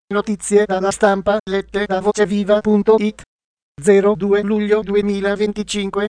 Notizie dalla stampa lette da voceviva.it 02 luglio 2025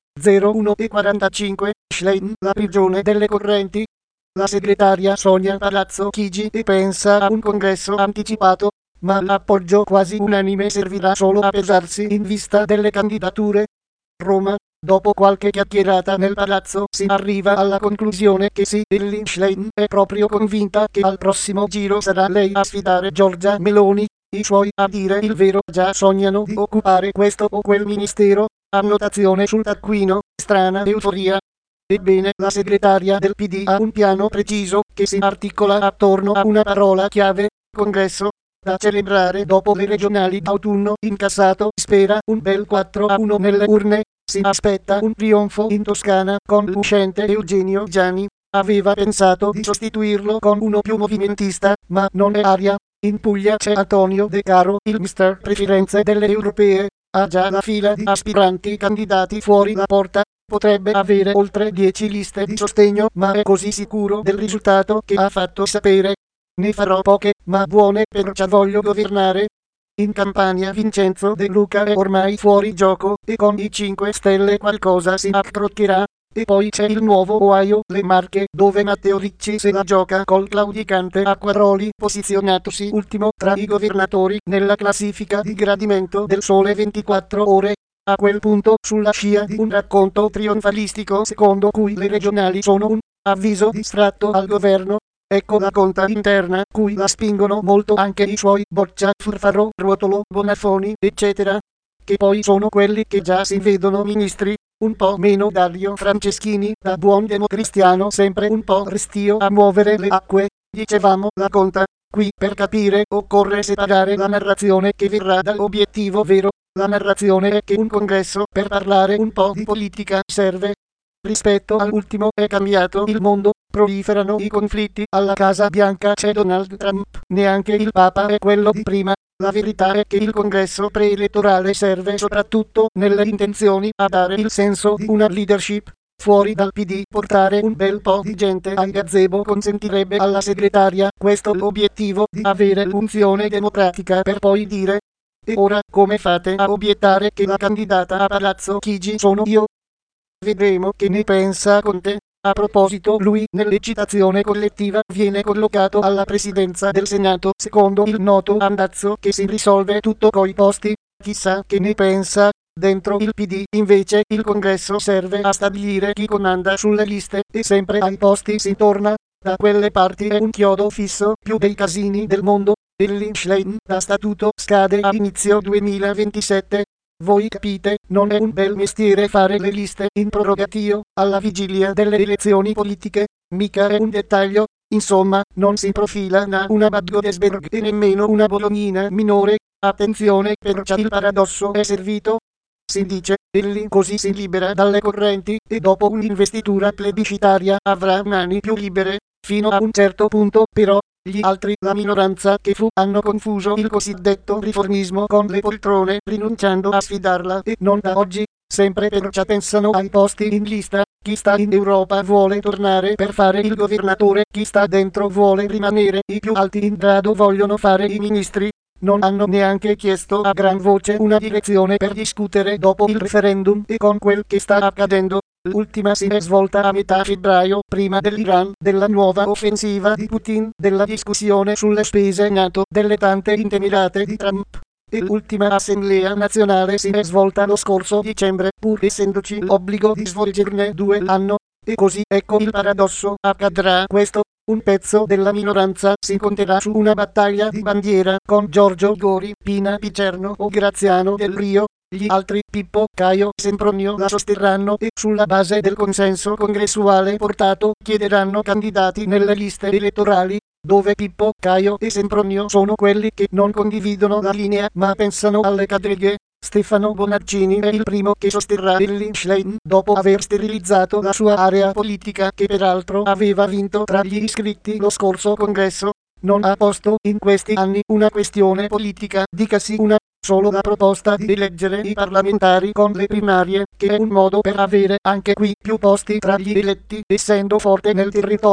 01:45 Schlein, la prigione delle correnti. La segretaria Sonia Palazzo Chigi pensa a un congresso anticipato, ma l'appoggio quasi unanime servirà solo a pesarsi in vista delle candidature. Roma. Dopo qualche chiacchierata nel palazzo si arriva alla conclusione che sì, Elly Schlein è proprio convinta che al prossimo giro sarà lei a sfidare Giorgia Meloni. I suoi, a dire il vero, già sognano di occupare questo o quel ministero. Annotazione sul taccuino, strana euforia. Ebbene, la segretaria del PD ha un piano preciso che si articola attorno a una parola chiave: congresso. Da celebrare dopo le regionali d'autunno incassato, spera un bel 4-1 nelle urne. Si aspetta un trionfo in Toscana con l'uscente Eugenio Giani. Aveva pensato di sostituirlo con uno più movimentista, ma non è aria. In Puglia c'è Antonio De Caro, il mister preferenze delle europee. Ha già la fila di aspiranti candidati fuori la porta. Potrebbe avere oltre 10 liste di sostegno, ma è così sicuro del risultato che ha fatto sapere: ne farò poche, ma buone, perciò voglio governare. In Campania Vincenzo De Luca è ormai fuori gioco e con i 5 Stelle qualcosa si accroccherà. E poi c'è il nuovo Ohio, le Marche, dove Matteo Ricci se la gioca col claudicante Acquaroli, posizionatosi ultimo tra i governatori nella classifica di gradimento del Sole 24 Ore. A quel punto, sulla scia di un racconto trionfalistico secondo cui le regionali sono un avviso distratto al governo, ecco la conta interna cui la spingono molto anche i suoi Boccia, Furfaro, Ruotolo, Bonafoni, eccetera, che poi sono quelli che già si vedono ministri. Un po' meno Dario Franceschini, da buon democristiano sempre un po' restio a muovere le acque. Dicevamo la conta. Qui per capire occorre separare la narrazione che verrà dall'obiettivo vero. La narrazione è che un congresso per parlare un po' di politica serve. Rispetto all'ultimo è cambiato il mondo, proliferano i conflitti, alla Casa Bianca c'è Donald Trump, neanche il Papa è quello di prima. La verità è che il congresso preelettorale serve soprattutto nelle intenzioni a dare il senso di una leadership. Fuori dal PD portare un bel po' di gente al gazebo consentirebbe alla segretaria questo l'obiettivo di avere l'unzione democratica per poi dire: e ora come fate a obiettare che la candidata a Palazzo Chigi sono io? Vedremo che ne pensa Conte. A proposito, lui nell'eccitazione collettiva viene collocato alla presidenza del Senato secondo il noto andazzo che si risolve tutto coi posti. Chissà che ne pensa. Dentro il PD invece il congresso serve a stabilire chi comanda sulle liste e sempre ai posti si torna. Da quelle parti è un chiodo fisso, più dei casini del mondo. Elly Schlein da statuto scade a inizio 2027. Voi capite, non è un bel mestiere fare le liste in prorogatio, alla vigilia delle elezioni politiche, mica è un dettaglio. Insomma, non si profila una Bad Godesberg e nemmeno una Bolognina minore. Attenzione, perciò il paradosso è servito. Si dice, Elly così si libera dalle correnti e dopo un'investitura plebiscitaria avrà mani più libere, fino a un certo punto però. Gli altri, la minoranza che fu, hanno confuso il cosiddetto riformismo con le poltrone, rinunciando a sfidarla e non da oggi, sempre perciò pensano ai posti in lista. Chi sta in Europa vuole tornare per fare il governatore, chi sta dentro vuole rimanere, i più alti in grado vogliono fare i ministri. Non hanno neanche chiesto a gran voce una direzione per discutere dopo il referendum e con quel che sta accadendo. L'ultima si è svolta a metà febbraio, prima dell'Iran, della nuova offensiva di Putin, della discussione sulle spese NATO, delle tante intemerate di Trump. E l'ultima assemblea nazionale si è svolta lo scorso dicembre, pur essendoci l'obbligo di svolgerne 2 l'anno. E così, ecco il paradosso, accadrà questo. Un pezzo della minoranza si conterà su una battaglia di bandiera con Giorgio Gori, Pina Picerno o Graziano Del Rio. Gli altri, Pippo, Caio, Sempronio, la sosterranno e sulla base del consenso congressuale portato chiederanno candidati nelle liste elettorali, dove Pippo, Caio e Sempronio sono quelli che non condividono la linea ma pensano alle cadreghe. Stefano Bonaccini è il primo che sosterrà Elly Schlein dopo aver sterilizzato la sua area politica che peraltro aveva vinto tra gli iscritti lo scorso congresso. Non ha posto in questi anni una questione politica, dicasi una, solo la proposta di eleggere i parlamentari con le primarie, che è un modo per avere anche qui più posti tra gli eletti, essendo forte nel territorio.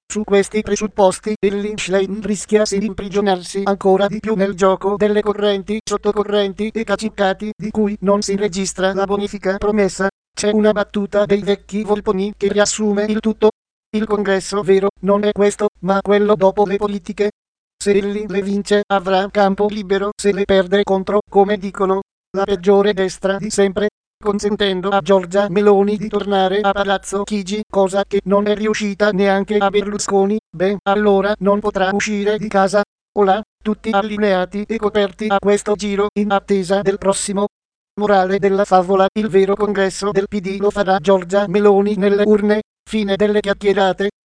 Su questi presupposti, Elly Schlein rischia di imprigionarsi ancora di più nel gioco delle correnti, sottocorrenti e cacicati di cui non si registra la bonifica promessa. C'è una battuta dei vecchi volponi che riassume il tutto. Il congresso vero non è questo, ma quello dopo le politiche. Se Elly le vince avrà campo libero, se le perde contro, come dicono, la peggiore destra di sempre, consentendo a Giorgia Meloni di tornare a Palazzo Chigi, cosa che non è riuscita neanche a Berlusconi. Beh, allora non potrà uscire di casa. Olà, tutti allineati e coperti a questo giro in attesa del prossimo. Morale della favola: il vero congresso del PD lo farà Giorgia Meloni nelle urne. Fine delle chiacchierate.